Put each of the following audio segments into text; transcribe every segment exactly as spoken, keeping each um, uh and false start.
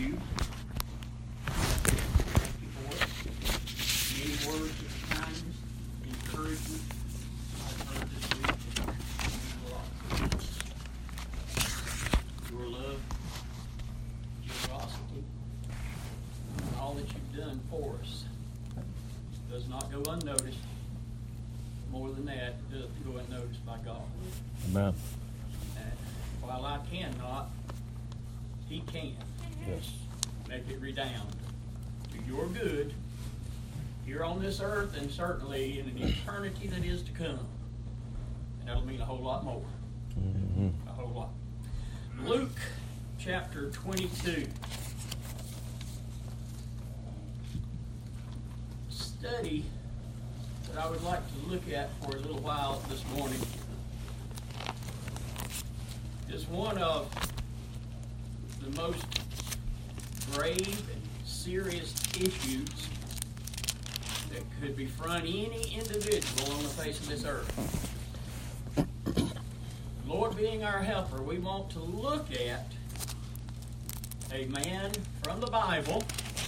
you. Many words of kindness, encouragement. I've heard this week. A lot. Your love, generosity, and all that you've done for us does not go unnoticed. More than that, it doesn't go unnoticed by God. Amen. And while I cannot, He can. Yes. Make it redound to your good here on this earth and certainly in an eternity that is to come. And that'll mean a whole lot more. Mm-hmm. A whole lot. Luke chapter twenty-two. Study that I would like to look at for a little while this morning is one of the most grave and serious issues that could befront any individual on the face of this earth. Lord being our helper, we want to look at a man from the Bible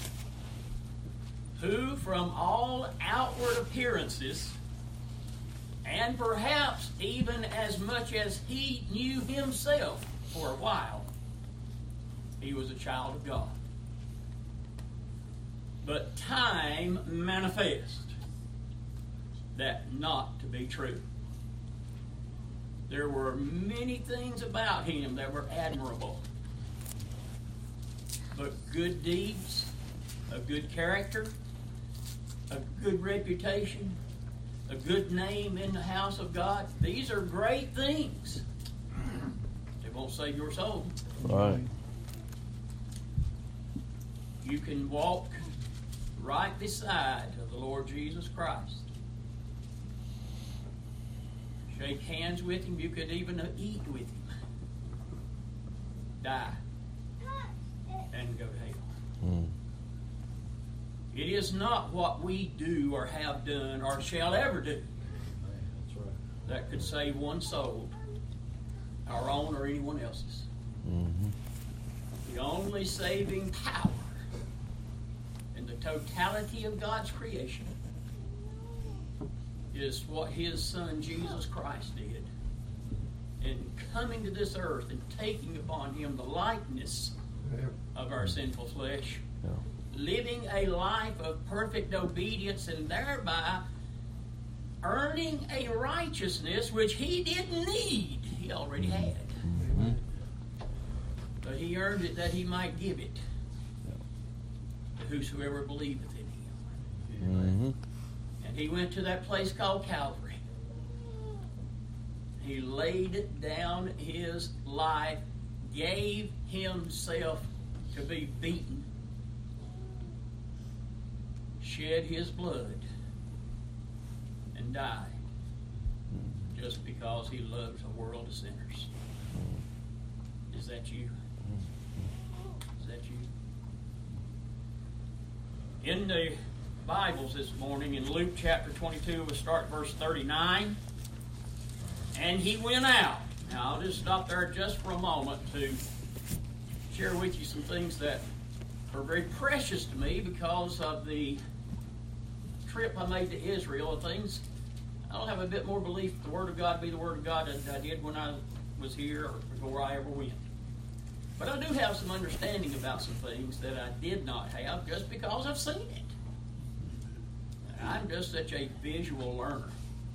who, from all outward appearances, and perhaps even as much as he knew himself for a while, he was a child of God. But time manifests that not to be true. There were many things about him that were admirable, but good deeds, a good character, a good reputation, a good name in the house of God, these are great things. They won't save your soul. Right. You can walk right beside of the Lord Jesus Christ. Shake hands with Him. You could even eat with Him. Die. And go to hell. Mm. It is not what we do or have done or shall ever do That's right. that could save one soul, our own or anyone else's. Mm-hmm. The only saving power in the totality of God's creation is what His Son Jesus Christ did in coming to this earth and taking upon Him the likeness of our sinful flesh, Yeah. living a life of perfect obedience and thereby earning a righteousness which He didn't need. He already had. Mm-hmm. But He earned it that He might give it to whosoever believeth in Him. Mm-hmm. And He went to that place called Calvary. He laid down His life, gave Himself to be beaten, shed His blood, and died just because He loves a world of sinners. Is that you? Is that you? In the Bibles this morning, in Luke chapter twenty-two, we'll start verse thirty-nine. And he went out. Now, I'll just stop there just for a moment to share with you some things that are very precious to me because of the trip I made to Israel. Things I'll have a bit more belief that the Word of God be the Word of God than I did when I was here or before I ever went. But I do have some understanding about some things that I did not have just because I've seen it. I'm just such a visual learner.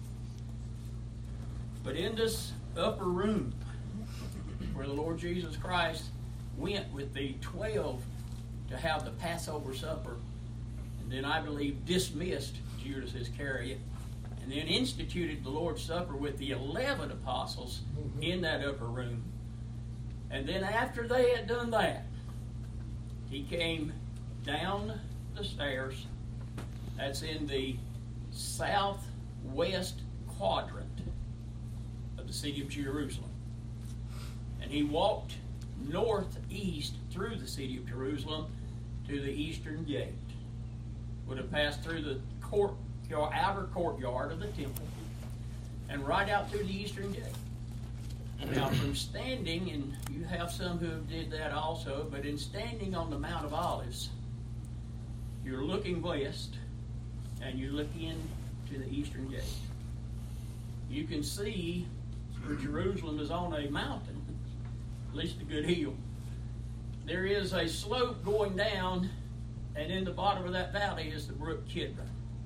But in this upper room where the Lord Jesus Christ went with the twelve to have the Passover supper, and then I believe dismissed Judas Iscariot, and then instituted the Lord's Supper with the eleven apostles in that upper room. And then after they had done that, he came down the stairs. That's in the southwest quadrant of the city of Jerusalem. And he walked northeast through the city of Jerusalem to the eastern gate. Would have passed through the court, your outer courtyard of the temple, and right out through the eastern gate. Now, from standing, and you have some who did that also, but in standing on the Mount of Olives, you're looking west, and you look into the eastern gate. You can see where Jerusalem is on a mountain, at least a good hill. There is a slope going down, and in the bottom of that valley is the brook Kidron.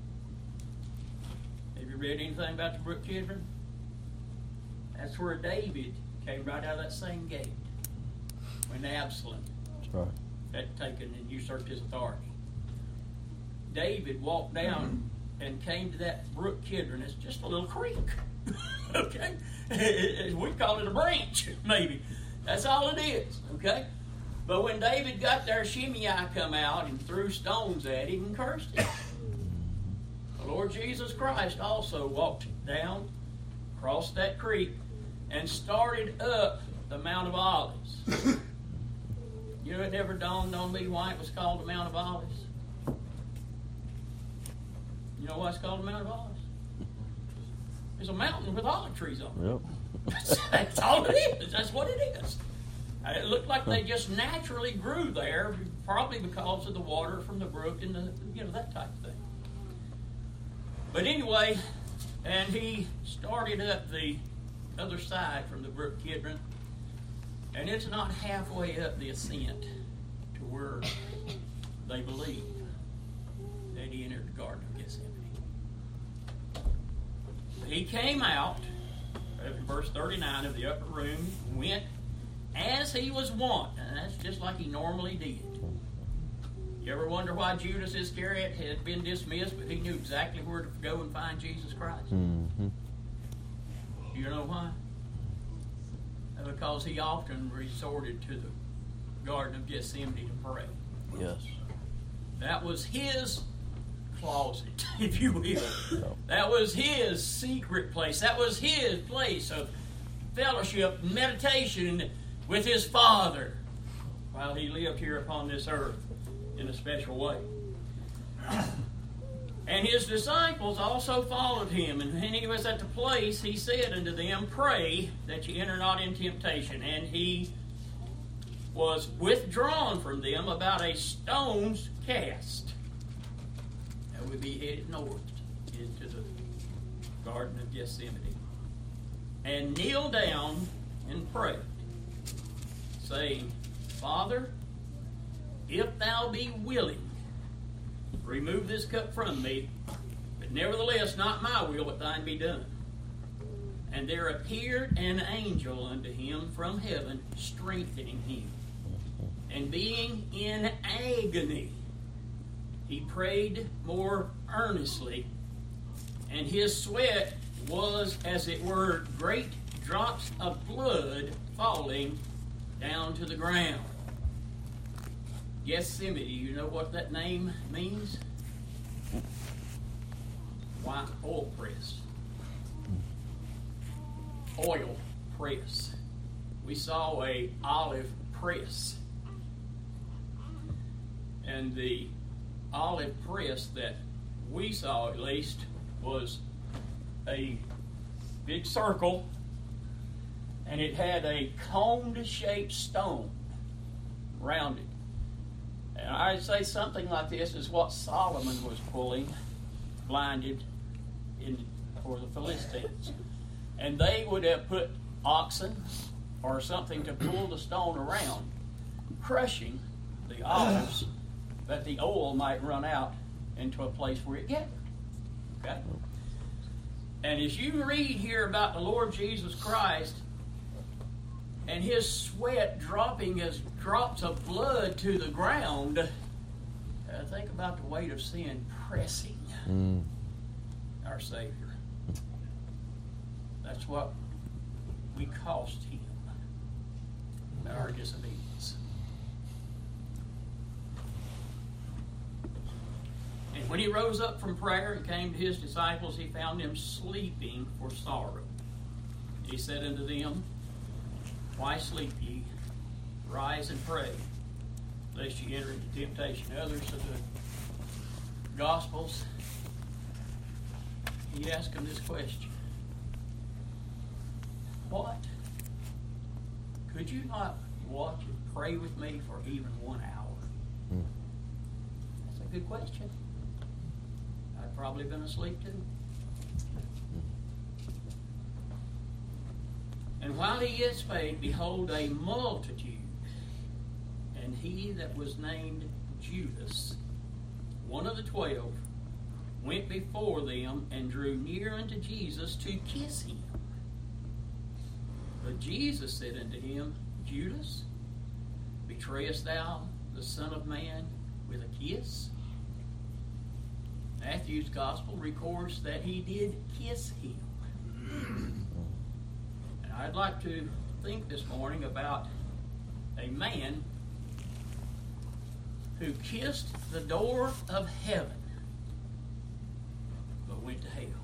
Have you read anything about the brook Kidron? That's where David came right out of that same gate when Absalom That's right. had taken and usurped his authority. David walked down and came to that brook Kidron. It's just a little creek. Okay? We call it a branch, maybe. That's all it is. Okay? But when David got there, Shimei come out and threw stones at him and cursed him. The Lord Jesus Christ also walked down, crossed that creek, and started up the Mount of Olives. You know, it never dawned on me why it was called the Mount of Olives. You know why it's called the Mount of Olives? It's a mountain with olive trees on it. Yep. That's, that's all it is. That's what it is. It looked like they just naturally grew there, probably because of the water from the brook and the, you know, that type of thing. But anyway, and he started up the other side from the brook Kidron, and it's not halfway up the ascent to where they believe that he entered the Garden of Gethsemane. He came out, in verse thirty-nine of the upper room, went as he was wont, and that's just like he normally did. You ever wonder why Judas Iscariot had been dismissed, but he knew exactly where to go and find Jesus Christ? Mm-hmm. Do you know why? Because he often resorted to the Garden of Gethsemane to pray. Yes. That was his closet, if you will. That was his secret place. That was his place of fellowship, meditation with his Father while he lived here upon this earth in a special way. And his disciples also followed him. And when he was at the place, he said unto them, Pray that ye enter not in temptation. And he was withdrawn from them about a stone's cast. And would be headed north into the Garden of Gethsemane. And kneeled down and prayed, saying, Father, if thou be willing, remove this cup from me, but nevertheless not my will, but thine be done. And there appeared an angel unto him from heaven, strengthening him. And being in agony, he prayed more earnestly, and his sweat was, as it were, great drops of blood falling down to the ground. Gethsemane, you know what that name means? Why? Oil press. Oil press. We saw a olive press. And the olive press that we saw, at least, was a big circle, and it had a cone-shaped stone around it. And I'd say something like this is what Solomon was pulling, blinded in for the Philistines. And they would have put oxen or something to pull the stone around, crushing the olives, that the oil might run out into a place where it gathered. Okay? And as you read here about the Lord Jesus Christ and his sweat dropping as drops of blood to the ground, uh, think about the weight of sin pressing Mm. our Savior. That's what we cost him by our disobedience. And when he rose up from prayer and came to his disciples, he found them sleeping for sorrow. He said unto them, Why sleep ye? Rise and pray, lest ye enter into temptation. Others of the Gospels, he asked them this question. What Could you not watch and pray with me for even one hour? Mm. That's a good question. I've probably been asleep too. And while he yet spake, behold, a multitude, and he that was named Judas, one of the twelve, went before them and drew near unto Jesus to kiss him. But Jesus said unto him, Judas, betrayest thou the Son of Man with a kiss? Matthew's Gospel records that he did kiss him. And I'd like to think this morning about a man who kissed the door of heaven but went to hell.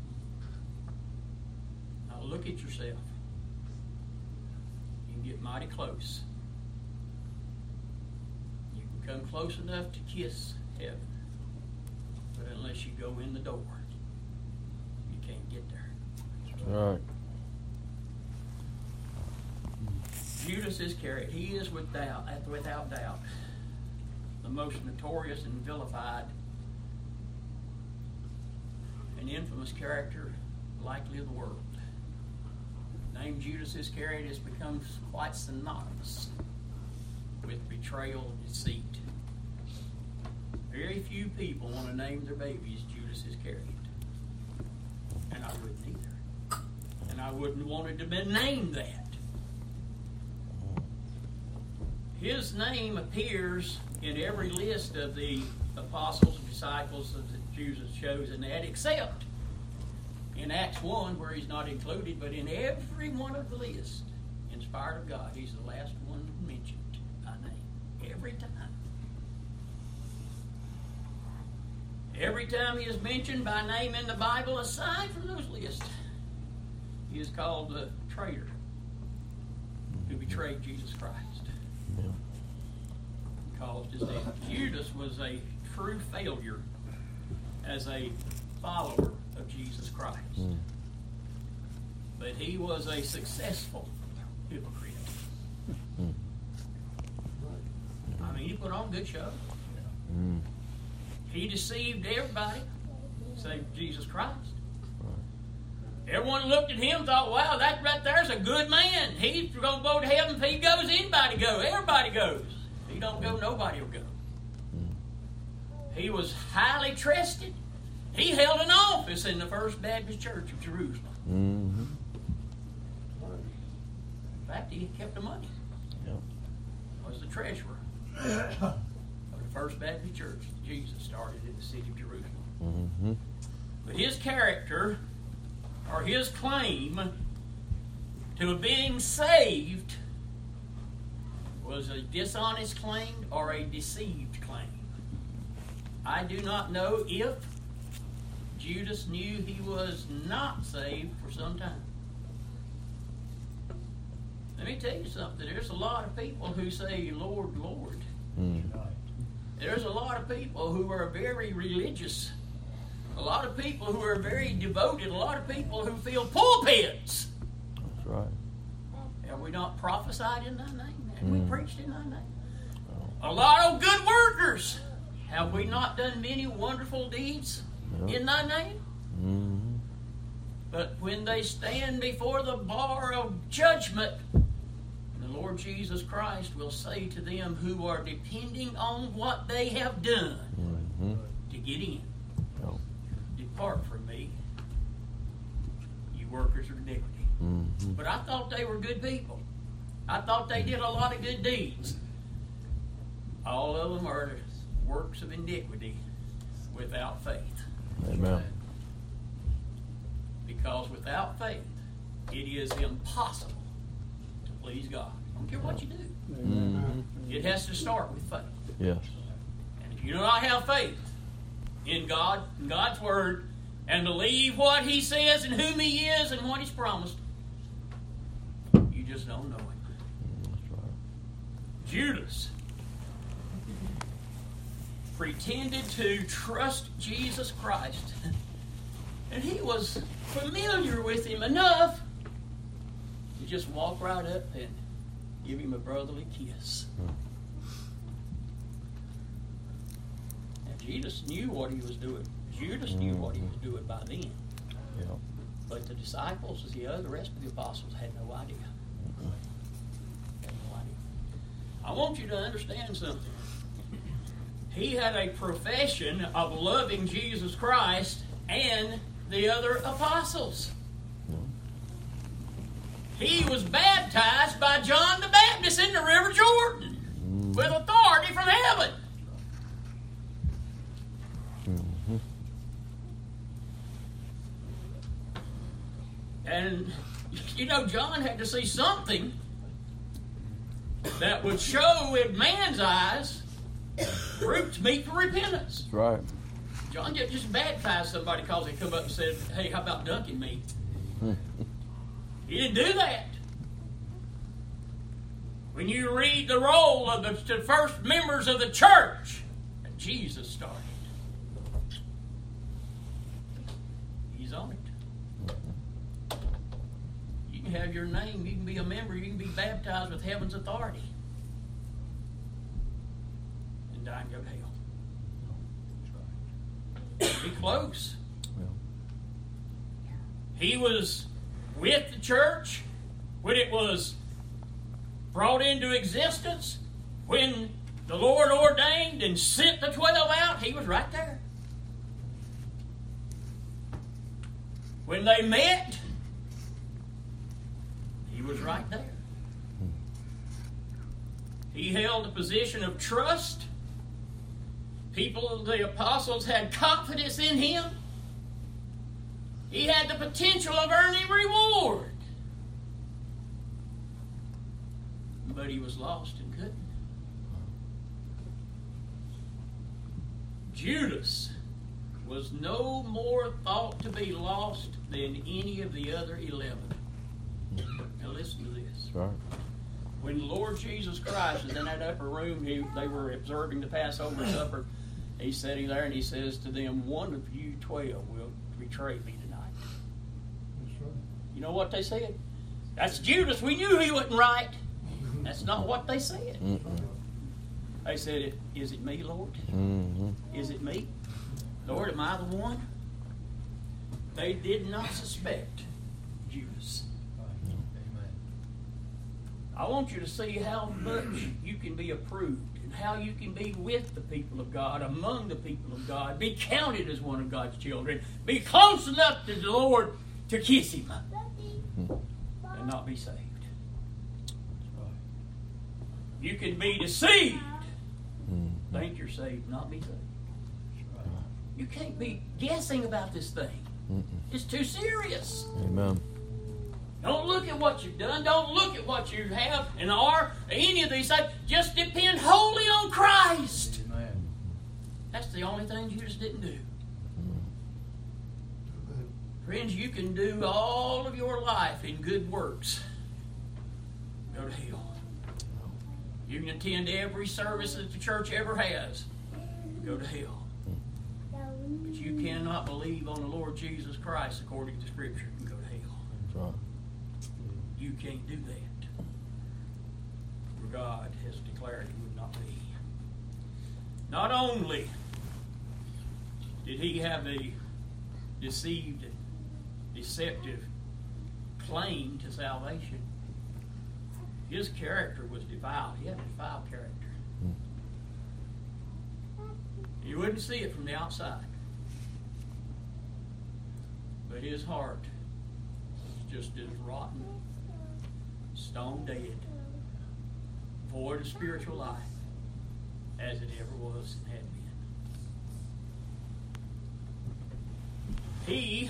Now look at yourself. You can get mighty close. You can come close enough to kiss heaven. But unless you go in the door, you can't get there. That's right. Judas Iscariot, he is without, without doubt the most notorious and vilified and infamous character likely of the world. The name Judas Iscariot has become quite synonymous with betrayal and deceit. Very few people want to name their babies Judas Iscariot. And I wouldn't either. And I wouldn't want it to be named that. His name appears in every list of the apostles and disciples that Jesus chosen that, except in Acts one, where he's not included, but in every one of the lists, inspired of God, he's the last one mentioned by name. Every time. Every time he is mentioned by name in the Bible, aside from those lists, he is called the traitor who betrayed Jesus Christ. Yeah. Caused his death. Judas was a true failure as a follower of Jesus Christ. Mm. But he was a successful hypocrite. Mm. I mean, he put on a good show. Mm. He deceived everybody, save Jesus Christ. Right. Everyone looked at him and thought, wow, that right there's a good man. He's going to go to heaven. If he goes, anybody goes. Everybody goes. If he don't go, nobody will go. Mm. He was highly trusted. He held an office in the First Baptist Church of Jerusalem. Mm-hmm. In fact, he kept the money. Yep. Was the treasurer of the First Baptist Church that Jesus started in the city of Jerusalem. Mm-hmm. But his character, or his claim to being saved, was a dishonest claim or a deceived claim. I do not know if Judas knew he was not saved for some time. Let me tell you something. There's a lot of people who say, Lord, Lord. Mm. There's a lot of people who are very religious. A lot of people who are very devoted. A lot of people who fill pulpits. That's right. Have we not prophesied in thy name? Have we Mm. preached in thy name? Oh. A lot of good workers. Have we not done many wonderful deeds Yep. in thy name? Mm-hmm. But when they stand before the bar of judgment, the Lord Jesus Christ will say to them who are depending on what they have done Mm-hmm. to get in, Oh. depart from me, you workers of iniquity. Mm-hmm. But I thought they were good people. I thought they did a lot of good deeds. All of them are works of iniquity without faith. Amen. Because without faith, it is impossible to please God. I don't care what you do. Mm-hmm. It has to start with faith. Yes. And if you do not have faith in God, in God's Word, and believe what He says and whom He is and what He's promised, you just don't know Him. That's right. Judas pretended to trust Jesus Christ, and he was familiar with Him enough to just walk right up and give him a brotherly kiss. Now, Jesus knew what he was doing. Judas knew what he was doing by then. Yeah. But the disciples, the other, the rest of the apostles had no idea. Had no idea. I want you to understand something. He had a profession of loving Jesus Christ and the other apostles. He was baptized by John the Baptist in the River Jordan mm-hmm. with authority from heaven. Mm-hmm. And, you know, John had to see something that would show in man's eyes fruits meet for repentance. That's right. John didn't just baptize somebody because they come up and said, hey, how about dunking me? He didn't do that. When you read the roll of the, the first members of the church that Jesus started, he's on it. You can have your name, you can be a member, you can be baptized with heaven's authority and die and go to hell. Be close. He was with the church when it was brought into existence, when the Lord ordained and sent the twelve out. He was right there. When they met, he was right there. He held a position of trust. People, the apostles, had confidence in him. He had the potential of earning reward. But he was lost and couldn't. Judas was no more thought to be lost than any of the other eleven. Now listen to this. Right. When the Lord Jesus Christ was in that upper room, he, they were observing the Passover supper. He's sitting there and he says to them, one of you twelve will betray me tonight. That's right. You know what they said? That's Judas. We knew he wasn't right. That's not what they said. Mm-mm. They said, is it me, Lord? Mm-hmm. Is it me? Lord, am I the one? They did not suspect Judas. Amen. I want you to see how much you can be approved and how you can be with the people of God, among the people of God, be counted as one of God's children, be close enough to the Lord to kiss Him, and not be saved. You can be deceived, think you're saved, not be saved. You can't be guessing about this thing. Mm-mm. It's too serious. Amen. Don't look at what you've done. Don't look at what you have and are. Any of these things. Just depend wholly on Christ. Amen. That's the only thing Judas didn't do. Mm. Friends, you can do all of your life in good works. Go to hell. You can attend every service that the church ever has. Go to hell. But you cannot believe on the Lord Jesus Christ according to Scripture and go to hell. That's right. You can't do that. For God has declared it would not be. Not only did he have a deceived, deceptive claim to salvation, his character was defiled. He had a defiled character. You wouldn't see it from the outside. But his heart was just as rotten, stone dead, void of spiritual life as it ever was and had been. He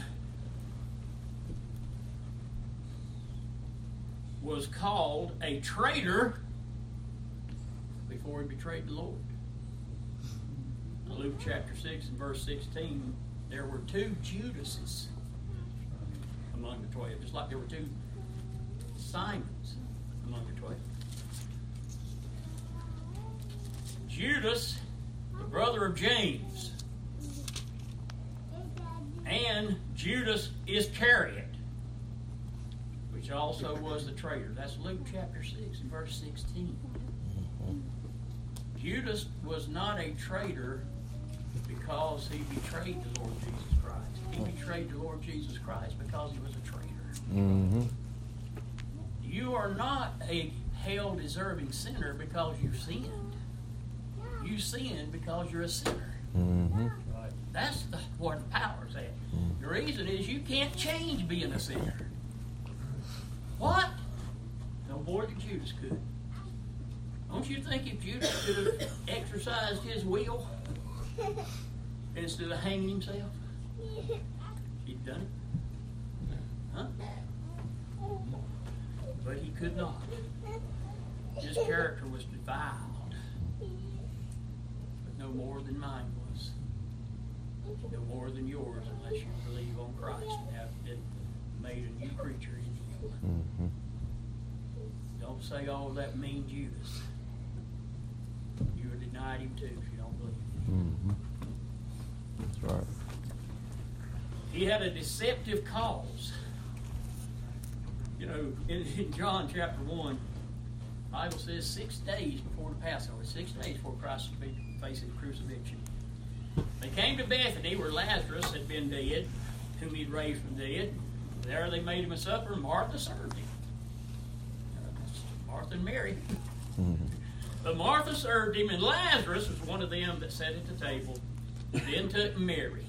was called a traitor before he betrayed the Lord. In Luke chapter six and verse sixteen, there were two Judases among the twelve, just like there were two Simons among the twelve. Judas, the brother of James, and Judas Iscariot, which also was the traitor. That's Luke chapter six and verse sixteen. Judas was not a traitor because he betrayed the Lord Jesus Christ. He betrayed the Lord Jesus Christ because he was a traitor. Mm-hmm. You are not a hell-deserving sinner because you sinned. You sinned because you're a sinner. Mm-hmm. That's the, where the power's at. The reason is you can't change being a sinner. What? No more than Judas could. Don't you think if Judas could have exercised his will instead of hanging himself, he'd done it? Huh? But he could not. His character was defiled. But no more than mine was. No more than yours unless you believe on Christ and have been made a new creature in him. Mm-hmm. Don't say, oh, that mean Judas. You would denied him too if you don't believe him. Mm-hmm. That's right. He had a deceptive cause. You know, in, in John chapter one, the Bible says six days before the Passover, six days before Christ would be facing crucifixion, they came to Bethany where Lazarus had been dead, whom he'd raised from the dead. There they made him a supper, and Martha served him. Uh, Martha and Mary. Mm-hmm. But Martha served him, and Lazarus was one of them that sat at the table. Then took Mary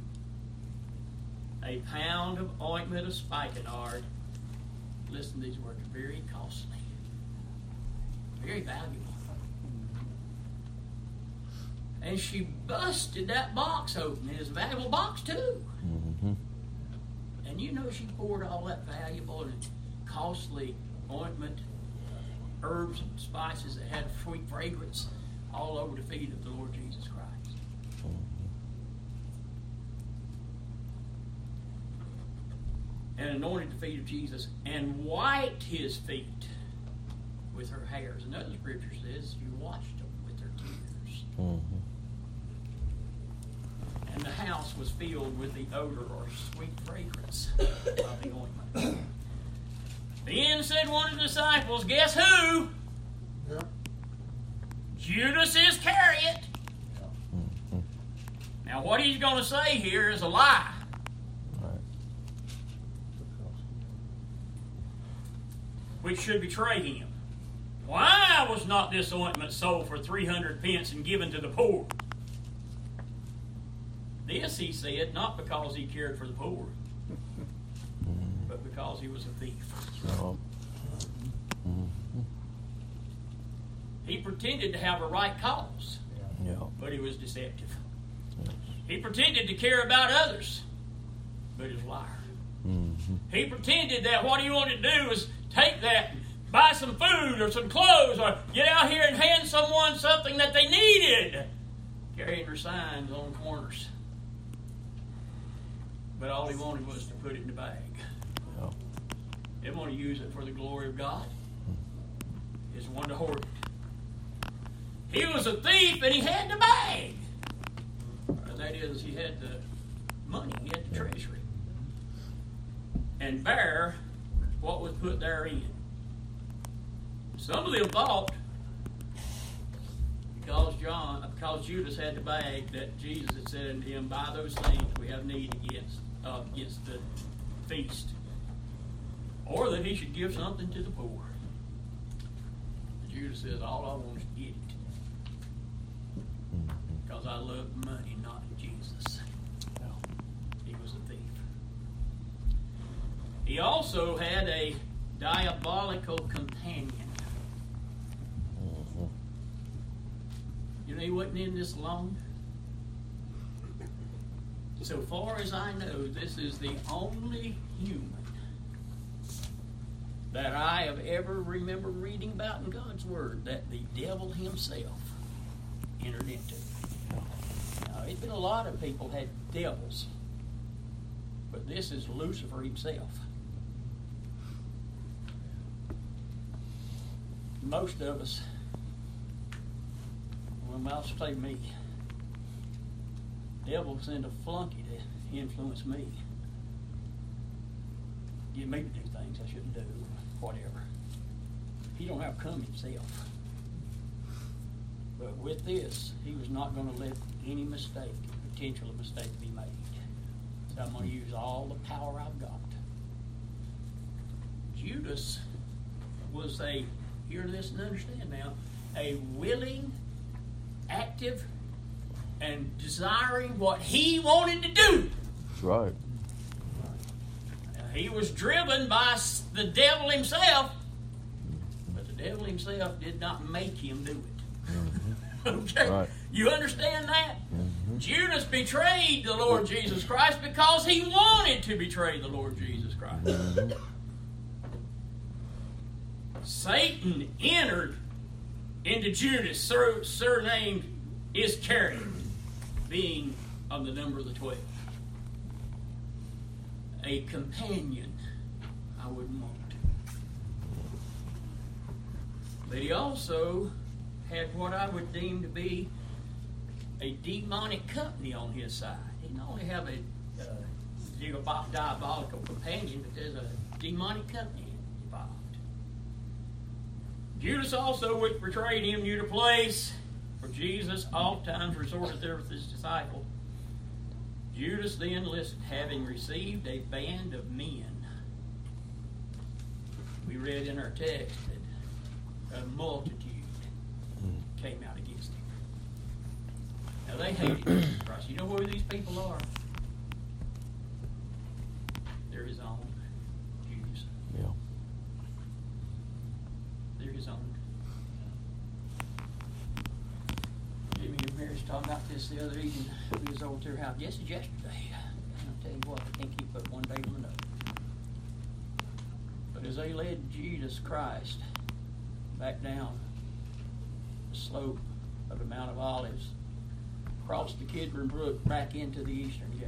a pound of ointment of spikenard. Listen to these words, very costly, very valuable. And she busted that box open. It was a valuable box too. Mm-hmm. And you know she poured all that valuable and costly ointment, herbs and spices that had sweet fragrance all over the feet of the Lord Jesus Christ. And anointed the feet of Jesus and wiped his feet with her hairs. Another scripture says you washed them with her tears. Mm-hmm. And the house was filled with the odor or sweet fragrance of the ointment. Then said one of the disciples, guess who? Yeah. Judas Iscariot. Mm-hmm. Now what he's going to say here is a lie. Right. Which should betray him. Why was not this ointment sold for three hundred pence and given to the poor? This, he said, not because he cared for the poor, but because he was a thief. So, mm-hmm. He pretended to have a right cause, Yeah. but he was deceptive. Yes. He pretended to care about others, but he was a liar. Mm-hmm. He pretended that what he wanted to do was take that and buy some food or some clothes or get out here and hand someone something that they needed, carrying their signs on corners. But all he wanted was to put it in the bag. Yeah. He didn't want to use it for the glory of God. He just wanted to hoard it. He was a thief and he had the bag. And that is, he had the money, he had the treasury. And bear what was put therein. Some of them thought, because John, because Judas had the bag, that Jesus had said unto him, buy those things we have need against, uh, against the feast. Or that he should give something to the poor. Judas says, all I want is to get it. Because I love money, not Jesus. Yeah. He was a thief. He also had a diabolical companion. Mm-hmm. You know, he wasn't in this alone. So far as I know, this is the only human that I have ever remember reading about in God's Word that the devil himself entered into. Now, there's been a lot of people had devils, but this is Lucifer himself. Most of us, well, I'll say me, devil sent a flunky to influence me. Get me to do things I shouldn't do, whatever. He don't have to come himself. But with this, he was not going to let any mistake, potential mistake, be made. So I'm going to use all the power I've got. Judas was a, hear this and understand now, a willing, active, and desiring what he wanted to do. That's right. He was driven by the devil himself, but the devil himself did not make him do it. Mm-hmm. Okay? Right. You understand that? Mm-hmm. Judas betrayed the Lord Jesus Christ because he wanted to betray the Lord Jesus Christ. Mm-hmm. Satan entered into Judas, sur- surnamed Iscariot, being of the number of the twelve. A companion I wouldn't want. But he also had what I would deem to be a demonic company on his side. He didn't only have a uh, diabolical companion, but there's a demonic company involved. Judas also, which betrayed him, knew the place, for Jesus oftentimes resorted there with his disciples. Judas then listened, having received a band of men. We read in our text that a multitude came out against him. Now they hated Jesus Christ. You know who these people are? They're his own Jews. Yeah. They're his own. Jimmy and Mary's talking about this the other evening. We was over to their house just yesterday. And I'll tell you what, I think he put one day on another. But as they led Jesus Christ back down the slope of the Mount of Olives, across the Kidron Brook, back into the eastern gate,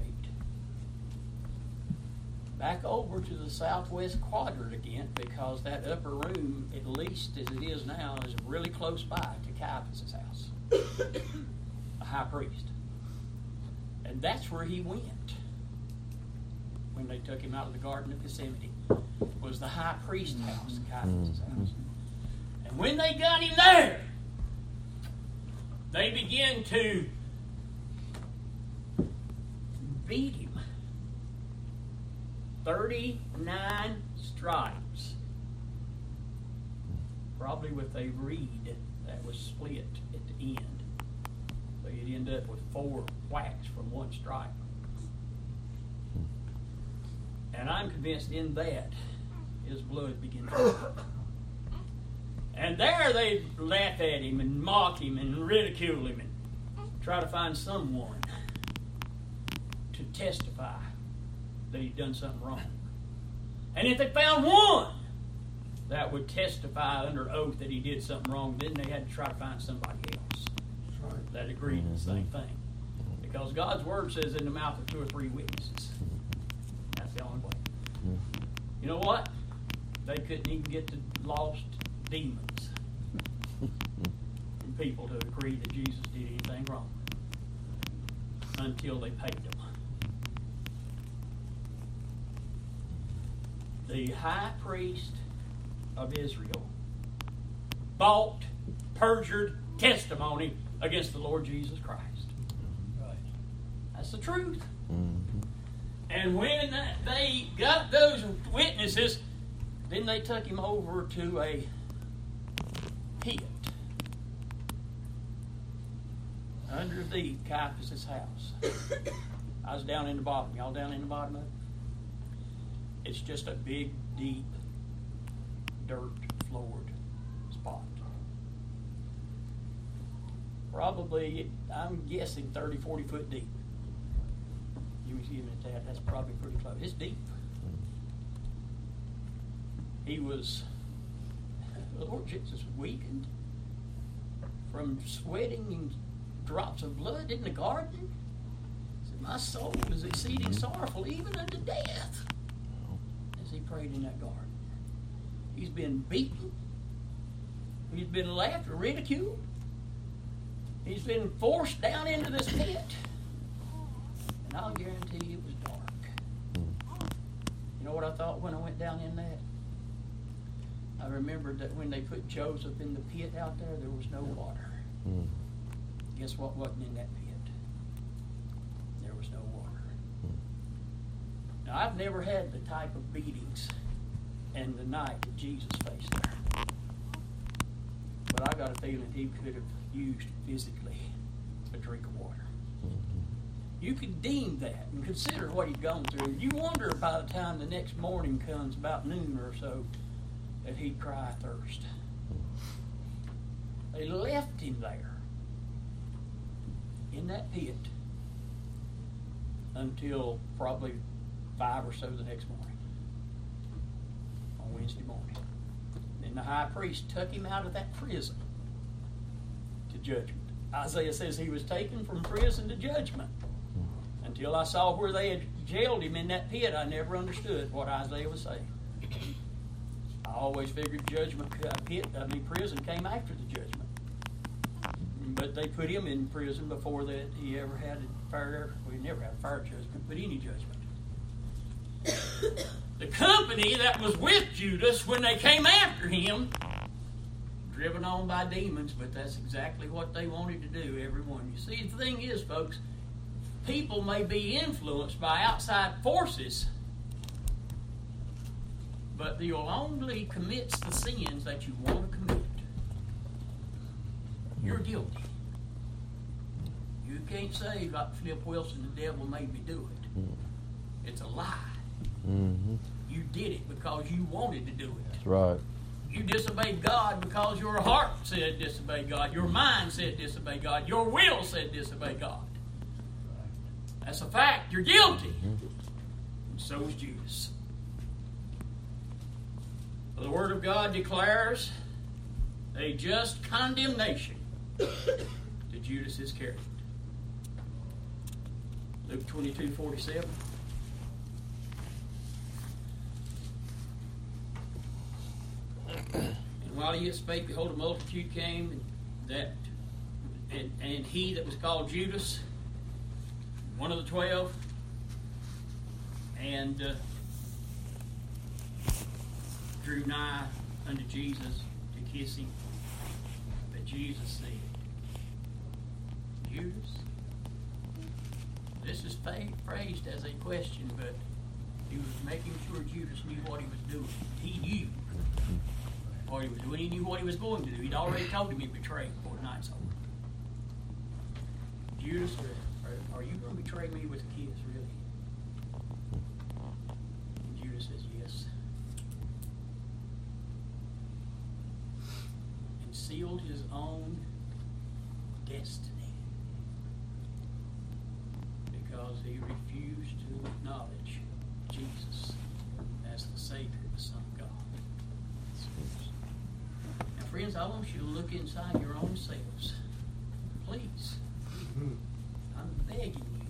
back over to the southwest quadrant again, because that upper room, at least as it is now, is really close by to Caiaphas' house, a high priest. And that's where he went when they took him out of the Garden of Gethsemane, was the high priest's house, Caiaphas' house. And when they got him there, they began to beat him. thirty-nine stripes. Probably with a reed that was split at the end. So you'd end up with four whacks from one stripe. And I'm convinced in that his blood began to flow. And there they laugh at him and mock him and ridicule him and try to find someone to testify that he'd done something wrong. And if they found one that would testify under oath that he did something wrong, then they had to try to find somebody else that agreed in the same thing. Because God's word says in the mouth of two or three witnesses. That's the only way. You know what? They couldn't even get the lost demons and people to agree that Jesus did anything wrong until they paid them. The high priest of Israel bought perjured testimony against the Lord Jesus Christ. Right. That's the truth. Mm-hmm. And when they got those witnesses, then they took him over to a pit underneath Caiaphas' house. I was down in the bottom. Y'all down in the bottom of it? It's just a big, deep, dirt-floored spot. Probably, I'm guessing thirty, forty foot deep. You was giving it that. That's probably pretty close. It's deep. He was, the Lord Jesus weakened from sweating and drops of blood in the garden. He said, my soul is exceeding sorrowful, even unto death, as he prayed in that garden. He's been beaten. He's been laughed or ridiculed. He's been forced down into this pit. And I'll guarantee you it was dark. You know what I thought when I went down in that? I remembered that when they put Joseph in the pit out there, there was no water. Mm. Guess what wasn't in that pit? There was no water. Mm. Now, I've never had the type of beatings and the night that Jesus faced there. But I got a feeling he could have used physically a drink of water. Mm-hmm. You could deem that and consider what he'd gone through. You wonder by the time the next morning comes, about noon or so, that he'd cry thirst. They left him there in that pit until probably five or so the next morning, on Wednesday morning. Then the high priest took him out of that prison to judgment. Isaiah says he was taken from prison to judgment. Until I saw where they had jailed him in that pit, I never understood what Isaiah was saying. I always figured judgment pit, I mean prison came after the judgment. But they put him in prison before that he ever had a fair, well, he never had a fair judgment, but any judgment. The company that was with Judas when they came after him, driven on by demons, but that's exactly what they wanted to do, everyone. You see, the thing is, folks, people may be influenced by outside forces, but you'll only commit the sins that you want to commit. You're guilty. You can't say, like Flip Wilson, the devil made me do it. It's a lie. Mm-hmm. You did it because you wanted to do it. That's right. You disobeyed God because your heart said disobey God. Your mind said disobey God. Your will said disobey God. That's a fact. You're guilty. Mm-hmm. And so is Judas. The Word of God declares a just condemnation to Judas's character. Luke twenty-two forty-seven. And while he yet spake, behold, a multitude came, and that and, and he that was called Judas, one of the twelve, and uh, drew nigh unto Jesus to kiss him. But Jesus said, Judas? This is phrased as a question, but he was making sure Judas knew what he was doing. He knew what he was doing. He knew what he was going to do. He'd already told him he'd betray him before the night's over. Judas, are, are you going to betray me with a kiss, really? And Judas says, yes. And sealed his own destiny because he refused to acknowledge Jesus as the Savior, the Son of God. Now, friends, I want you to look inside your own selves. Please. I'm begging you.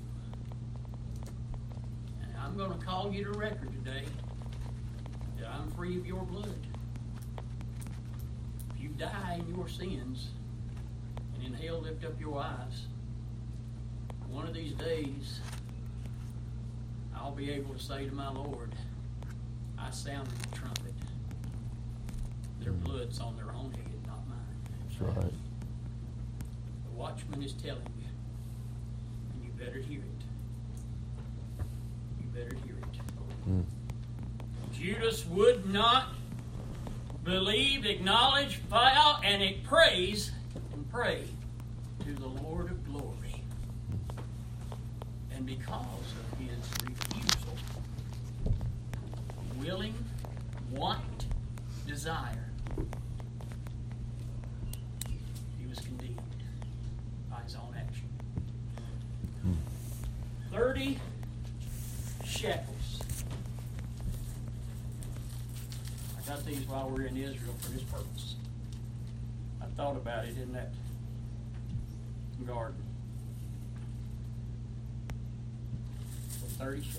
And I'm going to call you to record today that I'm free of your blood. If you die in your sins and in hell lift up your eyes, one of these days I'll be able to say to my Lord, I sounded the trumpet. Their blood's on their own head, not mine. That's right. The watchman is telling you, and you better hear it. You better hear it. Mm. Judas would not believe, acknowledge, bow, and it praise and pray to the Lord of glory. And because of his refusal, willing, want, desire, he was condemned by his own action. Thirty shekels. I got these while we were in Israel for this purpose. I thought about it in that garden. For thirty shekels.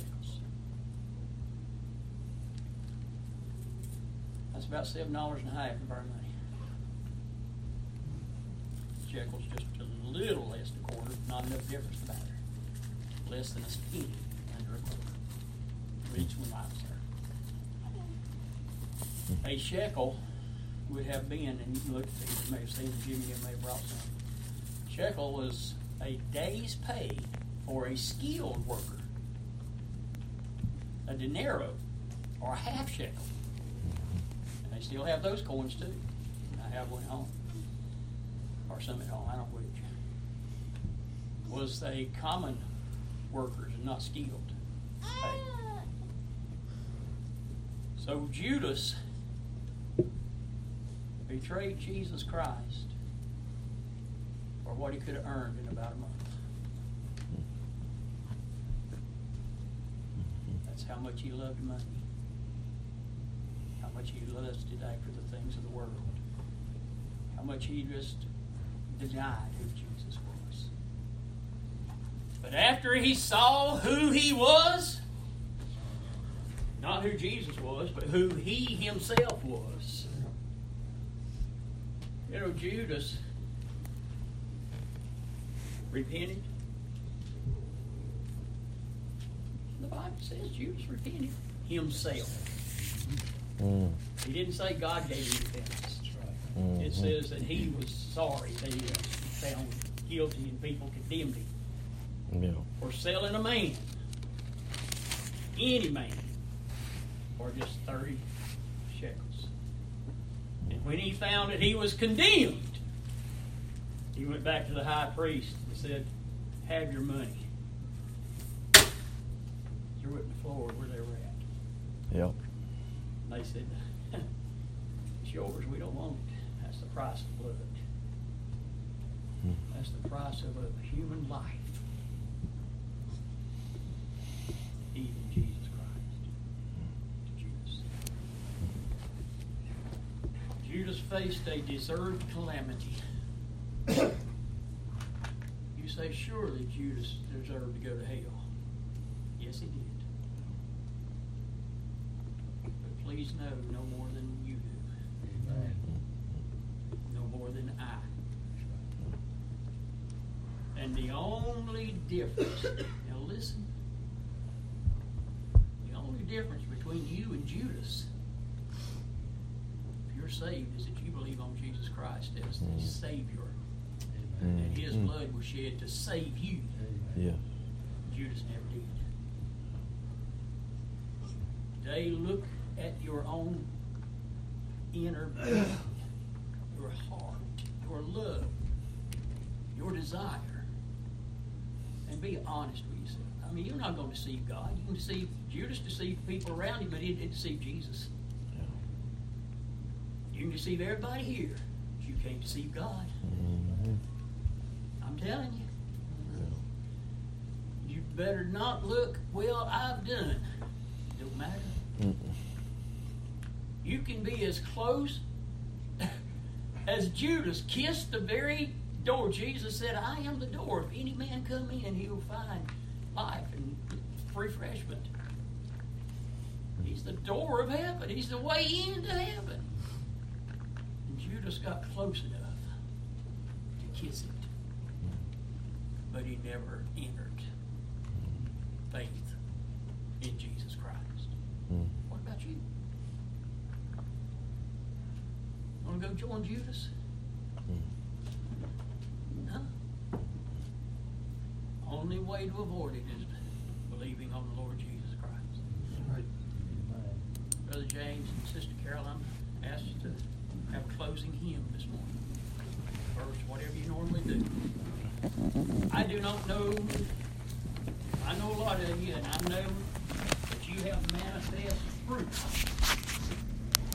That's about seven dollars and a half of our money. Shekels just a little less than a quarter, not enough difference to matter. Less than a penny under a quarter. Reach when I was there. A shekel would have been, and you can look at these, you may have seen them, Jimmy may have brought some. Shekel was a day's pay for a skilled worker. A denaro, or a half shekel. And they still have those coins too. I have one at home. Or some at home, I don't know which. Was they common workers and not skilled pay. So Judas betrayed Jesus Christ for what he could have earned in about a month. That's how much he loved money. How much he lusted after the things of the world. How much he just denied who Jesus was. But after he saw who he was, not who Jesus was, but who he himself was. You know, Judas repented. The Bible says Judas repented himself. Mm. He didn't say God gave him repentance. Mm-hmm. It says that he was sorry that he was found guilty and people condemned him Yeah. for selling a man, any man, for just thirty shekels. And when he found that he was condemned, he went back to the high priest and said, "Have your money." Threw it in the floor where they were at. Yep. And they said, "It's yours, we don't want it. That's the price of blood. Hmm. That's the price of a human life. Even Jesus Christ." Judas. Judas faced a deserved calamity. You say, surely Judas deserved to go to hell. Yes, he did. But please know, no more than you do. Amen. No more than I. And the only difference, now listen, the only difference between you and Judas, if you're saved, is that you believe on Jesus Christ as the Savior. Amen. And his Mm. blood was shed to save you. Yeah. Judas never did. Today, look at your own inner being, your heart, your love, your desire, and be honest with yourself. I mean, you're not going to deceive God. You can deceive, Judas deceived people around him, but he didn't deceive Jesus. Yeah. You can deceive everybody here, but you can't deceive God. Mm-hmm. I'm telling you. You better not look, well, I've done. Don't matter. Mm-mm. You can be as close as Judas kissed the very door. Jesus said, "I am the door. If any man come in, he will find life and refreshment." He's the door of heaven. He's the way into heaven. And Judas got close enough to kiss it. But he never entered faith in Jesus Christ. Mm. What about you? Want to go join Judas? Mm. No. Only way to avoid it is believing on the Lord Jesus Christ. Right. Amen. Brother James and Sister Carol, I'm asked to have a closing hymn this morning. First, whatever you normally do. I do not know, I know a lot of you, and I know that you have manifest fruit